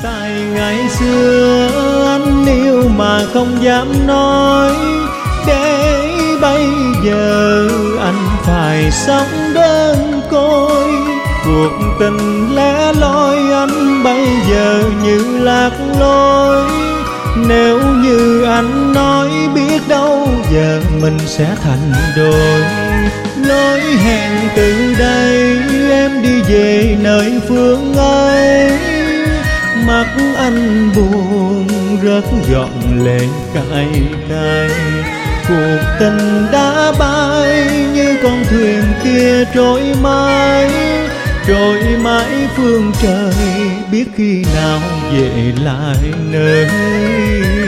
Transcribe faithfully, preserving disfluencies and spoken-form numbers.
Tại ngày xưa anh yêu mà không dám nói, để bây giờ anh phải sống đơn côi. Cuộc tình lẻ loi anh bây giờ như lạc lối. Nếu như anh nói biết đâu giờ mình sẽ thành đôi. Lối hẹn từ đây em đi về nơi phương ấy. Mắt anh buồn rớt giọt lệ cay cay. Cuộc tình đã bay như con thuyền kia trôi mãi, trôi mãi phương trời biết khi nào về lại nơi.